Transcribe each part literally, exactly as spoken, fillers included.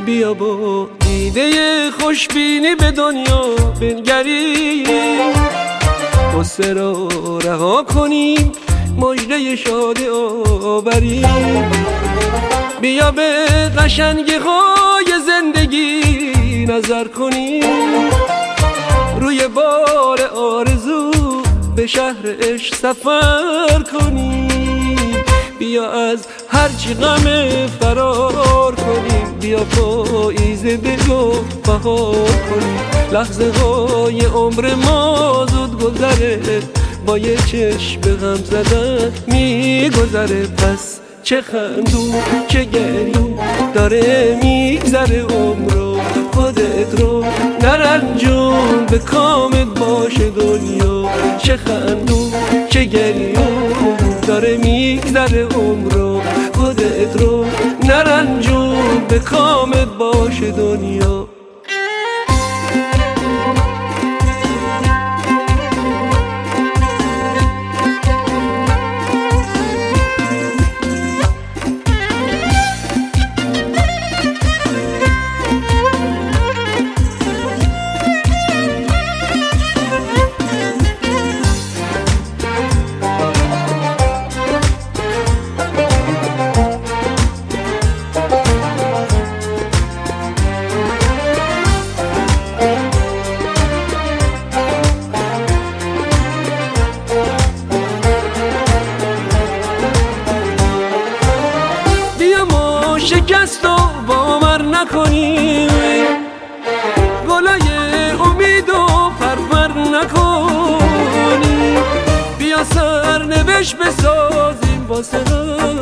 بیا با ایده خوشبینی به دنیا بنگریم، غصه را رها کنیم، مژده شادی آوریم. بیا به قشنگی های زندگی نظر کنیم، روی بار آرزو به شهر عشق سفر کنیم. بیا از هرچی غم فرار کنیم، بیا پاییز دل و بهار کنیم. لحظه های عمر ما زود گذره، با یه چشم غم زدن میگذره. پس چه خندون چه گریون داره میگذره عمرو، خودت رو نرنجون به کامت باشه دنیا. چه خندون چه گریون داره میگذره عمرو، خودت رو نرنجون به کامت باشه دنیا. شکست و باور نکنیم، گلای امید و پرپر نکنیم. بیا سرنوشت بسازیم واسه هم،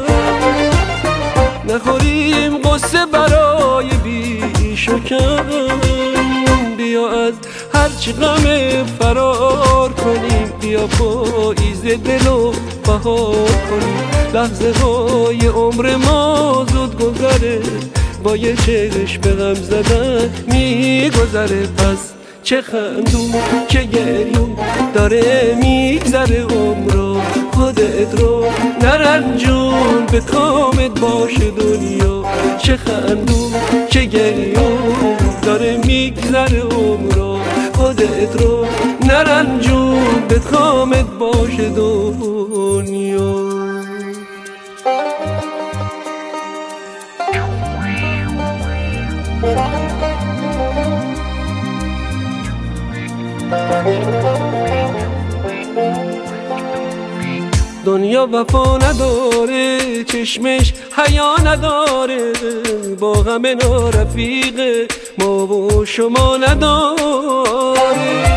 نخوریم قصه برای بیش و کم. بیا از هرچی غم فرار کنیم، بیا پاییز دل و بهار کنیم. لحظه های عمر ما زود گذره، با یه چشم به غم زدن میگذره. پس چه خندون چه گریون داره میگذره عمرو، خودت رو نرنجون به کامت باشه دنیا. چه خندون چه گریون داره میگذره عمرو، خودت رو نرنجون به کامت باشه دنیا. دنیا وفا نداره، چشمش حیا نداره، با غم نارفیق ما و شما نداره.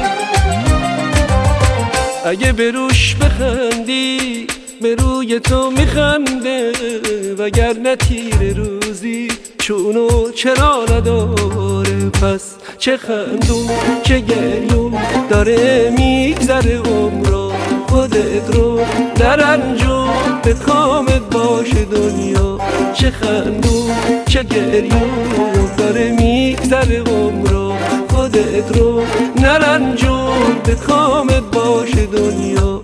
اگه به روش بخندی به روی تو میخنده، وگرنه تیر روزی چونو چرا نداره. پس چه خندون چه گریون داره میگذره عمرو، خودت رو نرنجون به کامت باشه دنیا. چه خندون چه گریون داره میگذره عمرو، خودت رو نرنجون به کامت باشه دنیا.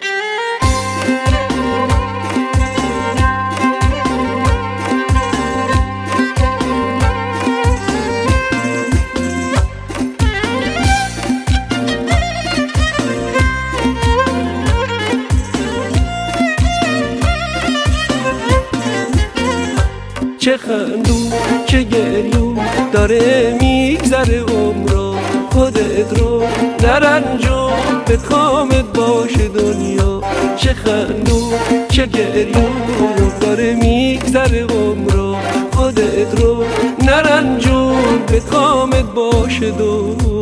چه خندون چه گریون داره میگذره عمرو، خودت رو نرنجون به کامت باشه دنیا. چه خندون چه گریون داره میگذره عمرو، خودت رو نرنجون به کامت باشه دنیا.